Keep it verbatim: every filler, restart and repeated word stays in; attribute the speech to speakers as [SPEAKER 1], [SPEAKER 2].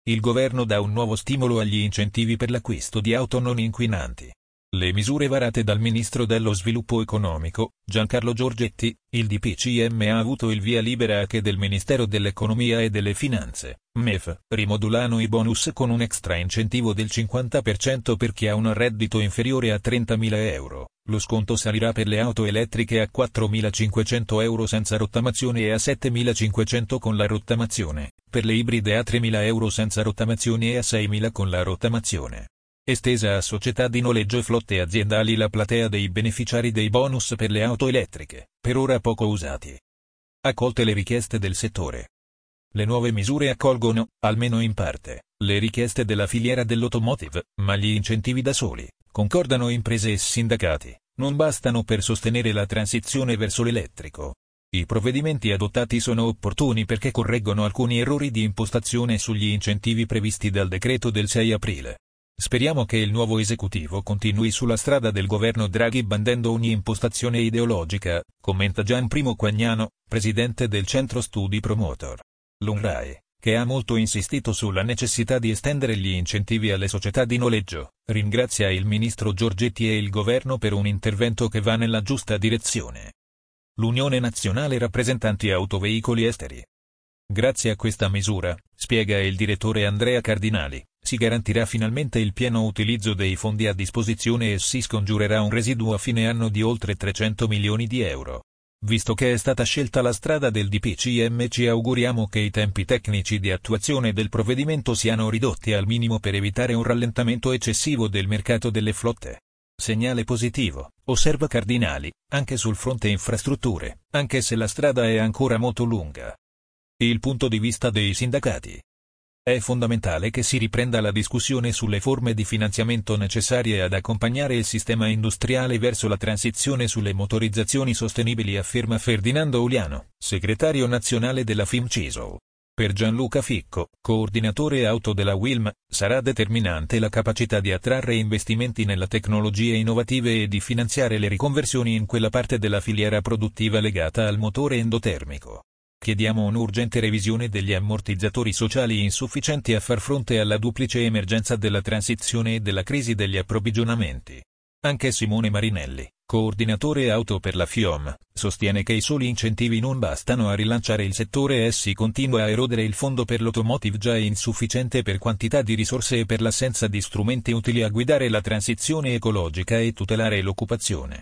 [SPEAKER 1] Il governo dà un nuovo stimolo agli incentivi per l'acquisto di auto non inquinanti. Le misure varate dal Ministro dello Sviluppo Economico, Giancarlo Giorgetti, il D P C M ha avuto il via libera anche del Ministero dell'Economia e delle Finanze, M E F, rimodulano i bonus con un extra incentivo del cinquanta per cento per chi ha un reddito inferiore a trentamila euro. Lo sconto salirà per le auto elettriche a quattromilacinquecento euro senza rottamazione e a settemilacinquecento con la rottamazione, per le ibride a tremila euro senza rottamazione e a seimila con la rottamazione. Estesa a società di noleggio e flotte aziendali la platea dei beneficiari dei bonus per le auto elettriche, per ora poco usati. Accolte le richieste del settore. Le nuove misure accolgono, almeno in parte, le richieste della filiera dell'automotive, ma gli incentivi da soli, concordano imprese e sindacati, non bastano per sostenere la transizione verso l'elettrico. I provvedimenti adottati sono opportuni perché correggono alcuni errori di impostazione sugli incentivi previsti dal decreto del sei aprile. Speriamo che il nuovo esecutivo continui sulla strada del governo Draghi bandendo ogni impostazione ideologica, commenta Gian Primo Quagnano, presidente del Centro Studi Promotor. L'UNRAE, che ha molto insistito sulla necessità di estendere gli incentivi alle società di noleggio, ringrazia il ministro Giorgetti e il governo per un intervento che va nella giusta direzione. L'Unione Nazionale Rappresentanti Autoveicoli Esteri. Grazie a questa misura, spiega il direttore Andrea Cardinali, si garantirà finalmente il pieno utilizzo dei fondi a disposizione e si scongiurerà un residuo a fine anno di oltre trecento milioni di euro. Visto che è stata scelta la strada del D P C M, ci auguriamo che i tempi tecnici di attuazione del provvedimento siano ridotti al minimo per evitare un rallentamento eccessivo del mercato delle flotte. Segnale positivo, osserva Cardinali, anche sul fronte infrastrutture, anche se la strada è ancora molto lunga. Il punto di vista dei sindacati. È fondamentale che si riprenda la discussione sulle forme di finanziamento necessarie ad accompagnare il sistema industriale verso la transizione sulle motorizzazioni sostenibili, afferma Ferdinando Uliano, segretario nazionale della FIMCISL. Per Gianluca Ficco, coordinatore auto della Wilm, sarà determinante la capacità di attrarre investimenti nella tecnologie innovative e di finanziare le riconversioni in quella parte della filiera produttiva legata al motore endotermico. Chiediamo un'urgente revisione degli ammortizzatori sociali insufficienti a far fronte alla duplice emergenza della transizione e della crisi degli approvvigionamenti. Anche Simone Marinelli, coordinatore auto per la FIOM, sostiene che i soli incentivi non bastano a rilanciare il settore e si continua a erodere il fondo per l'automotive già insufficiente per quantità di risorse e per l'assenza di strumenti utili a guidare la transizione ecologica e tutelare l'occupazione.